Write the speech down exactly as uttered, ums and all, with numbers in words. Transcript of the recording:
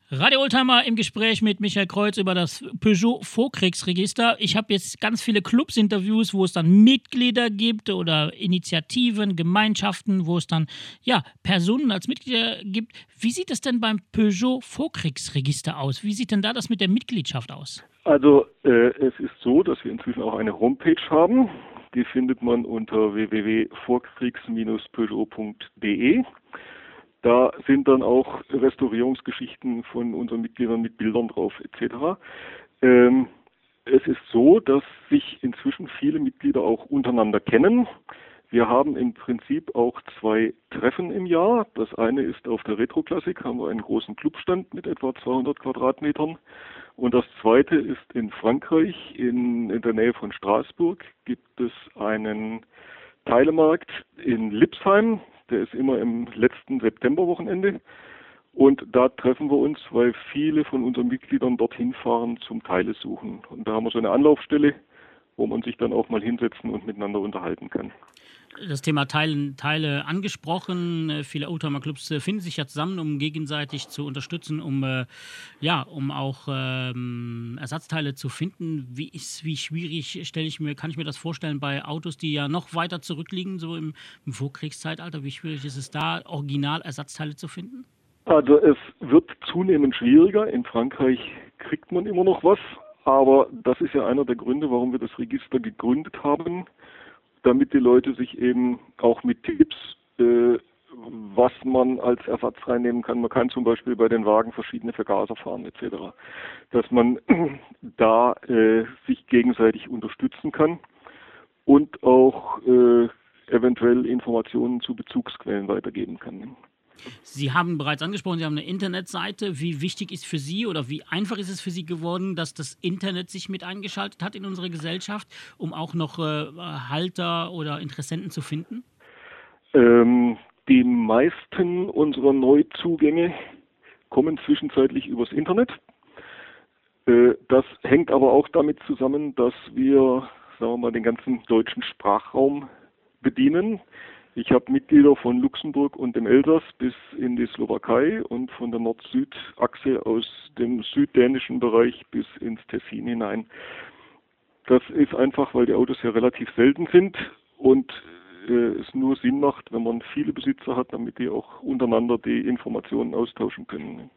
Radio Oldtimer im Gespräch mit Michael Kreuz über das Peugeot Vorkriegsregister. Ich habe jetzt ganz viele Clubs-Interviews, wo es dann Mitglieder gibt oder Initiativen, Gemeinschaften, wo es dann ja Personen als Mitglieder gibt. Wie sieht es denn beim Peugeot Vorkriegsregister aus? Wie sieht denn da das mit der Mitgliedschaft aus? Also äh, es ist so, dass wir inzwischen auch eine Homepage haben. Die findet man unter w w w punkt vorkriegs Bindestrich peugeot punkt d e. Da sind dann auch Restaurierungsgeschichten von unseren Mitgliedern mit Bildern drauf et cetera. Ähm, es ist so, dass sich inzwischen viele Mitglieder auch untereinander kennen. Wir haben im Prinzip auch zwei Treffen im Jahr. Das eine ist auf der Retro-Klassik, haben wir einen großen Clubstand mit etwa zweihundert Quadratmetern. Und das zweite ist in Frankreich, in, in der Nähe von Straßburg, gibt es einen Teilemarkt in Lipsheim. Der ist immer im letzten Septemberwochenende. Und da treffen wir uns, weil viele von unseren Mitgliedern dorthin fahren zum Teile suchen. Und da haben wir so eine Anlaufstelle, wo man sich dann auch mal hinsetzen und miteinander unterhalten kann. Das Thema Teilen, Teile angesprochen. Viele Oldtimer-Clubs finden sich ja zusammen, um gegenseitig zu unterstützen, um, äh, ja, um auch ähm, Ersatzteile zu finden. Wie, ist, wie schwierig stelle ich mir, kann ich mir das vorstellen bei Autos, die ja noch weiter zurückliegen, so im, im Vorkriegszeitalter? Wie schwierig ist es da, Original-Ersatzteile zu finden? Also es wird zunehmend schwieriger. In Frankreich kriegt man immer noch was. Aber das ist ja einer der Gründe, warum wir das Register gegründet haben, damit die Leute sich eben auch mit Tipps, äh, was man als Ersatz reinnehmen kann. Man kann zum Beispiel bei den Wagen verschiedene Vergaser fahren et cetera. Dass man da äh, sich gegenseitig unterstützen kann und auch äh, eventuell Informationen zu Bezugsquellen weitergeben kann. Sie haben bereits angesprochen, Sie haben eine Internetseite. Wie wichtig ist für Sie oder wie einfach ist es für Sie geworden, dass das Internet sich mit eingeschaltet hat in unsere Gesellschaft, um auch noch äh, Halter oder Interessenten zu finden? Ähm, die meisten unserer Neuzugänge kommen zwischenzeitlich übers Internet. Äh, das hängt aber auch damit zusammen, dass wir, sagen wir mal, den ganzen deutschen Sprachraum bedienen. Ich habe Mitglieder von Luxemburg und dem Elsass bis in die Slowakei und von der Nord-Süd-Achse aus dem süddänischen Bereich bis ins Tessin hinein. Das ist einfach, weil die Autos ja relativ selten sind und äh, es nur Sinn macht, wenn man viele Besitzer hat, damit die auch untereinander die Informationen austauschen können.